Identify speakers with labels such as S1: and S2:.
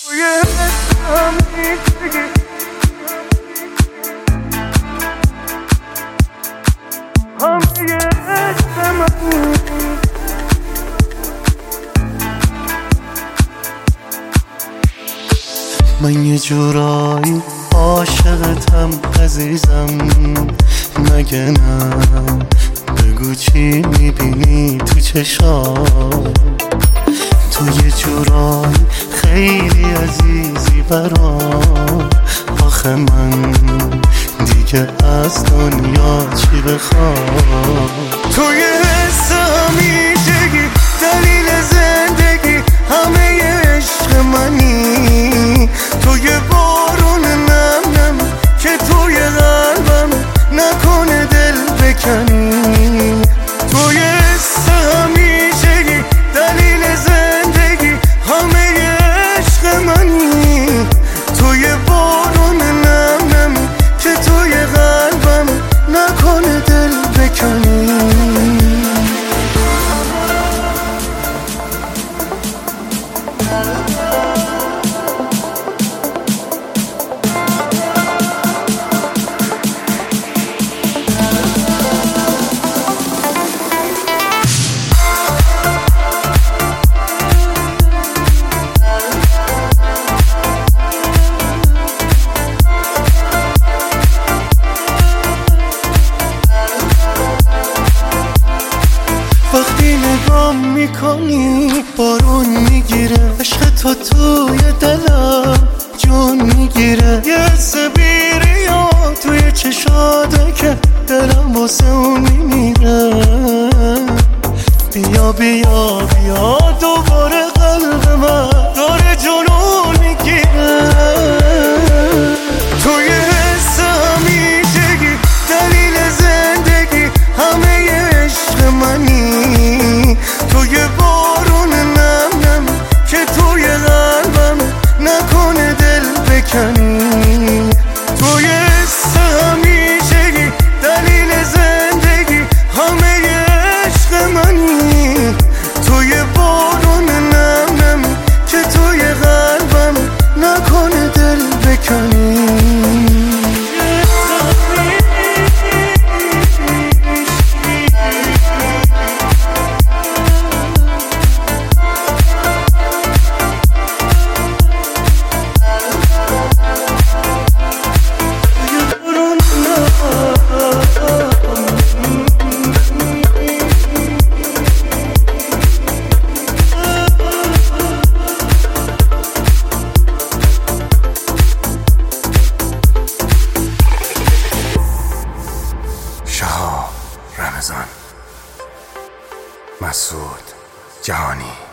S1: من یه جورایی عاشقتم عزیزم، مگه نه؟ بگو چی میبینی تو چشام؟ تو یه جورایی خیلی عزیزی برام، آخه من دیگه از دنیا چی بخوام؟ تو یه حس همیشگی، دلیل زندگی، همه عشق منی. تو یه بارون نم نم که توی قلبم، نکنه دل بکنی. تو یه حس همیشگی، دلیل زندگی، همه عشق منی. تو یه بارون نم نم که توی قلبم، نکنه دل بکنی. وقتی نگام میکنی بارون میگیره، عشق تو توی دلم جون میگیره. یه حس بیریا توی چشاته که دلم واسه اون میمیره. بیا بیا بیا دوباره قلب من داره جنون میگیره. تو یه حس همیشگی، دلیل زندگی، همه عشق منی. تو یه بارون نم نم که توی قلبم، نکنه دل بکنی. تو یه حس همیشگی، دلیل زندگی، همه عشق منی. تو یه بارون نم نم که توی قلبم، نکنه دل بکنی.
S2: رمضان، مسعود جهانی.